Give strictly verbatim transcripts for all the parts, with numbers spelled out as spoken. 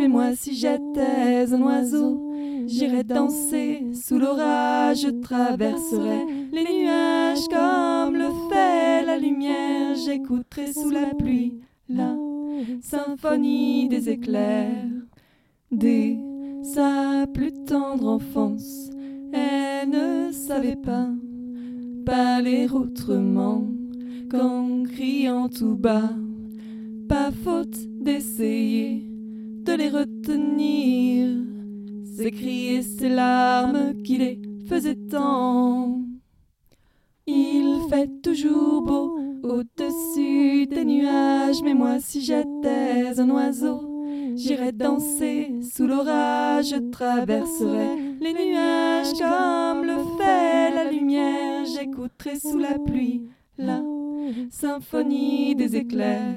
mais moi si j'étais un oiseau, j'irais danser sous l'orage, je traverserais les nuages comme le fait la lumière, j'écouterais sous la pluie la symphonie des éclairs. Dès sa plus tendre enfance, elle ne savait pas parler autrement qu'en criant tout bas. Pas faute d'essayer de les retenir, ces cris et ces larmes qui les faisaient tant. Il fait toujours beau au-dessus des nuages, mais moi si j'étais un oiseau, j'irais danser sous l'orage, je traverserais les nuages comme le fait la lumière, j'écouterais sous la pluie la symphonie des éclairs.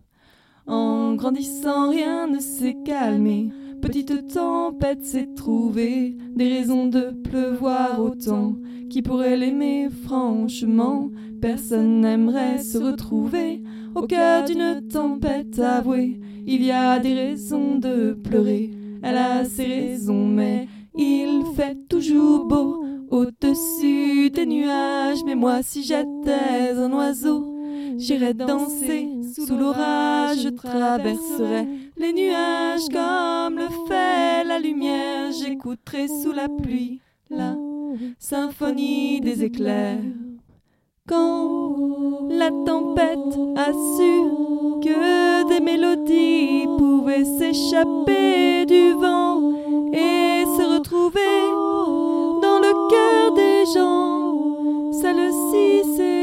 En grandissant, rien ne s'est calmé, petite tempête s'est trouvée, des raisons de pleuvoir autant. Qui pourrait l'aimer franchement? Personne n'aimerait se retrouver au cœur d'une tempête avouée. Il y a des raisons de pleurer, elle a ses raisons, mais il fait toujours beau au-dessus des nuages. Mais moi si j'étais un oiseau, j'irais danser sous l'orage, je traverserais les nuages comme le fait la lumière, j'écouterais sous la pluie la symphonie des éclairs. Quand la tempête a su que des mélodies pouvaient s'échapper du vent et se retrouver dans le cœur des gens, celle-ci s'est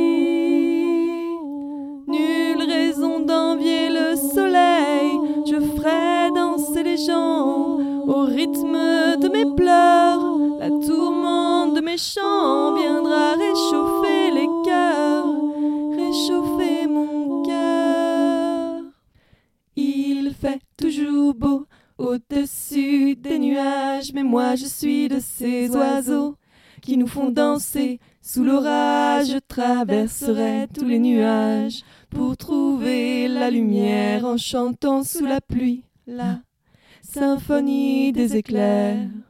dit: nulle raison d'envier le soleil, je ferai danser les gens au rythme de mes pleurs. La tourmente de mes chants viendra réchauffer les cœurs, réchauffer mon cœur. Il fait toujours beau au-dessus des nuages, mais moi je suis de ces oiseaux qui nous font danser sous l'orage. Je traverserai tous les nuages pour trouver la lumière en chantant sous la pluie la symphonie des éclairs.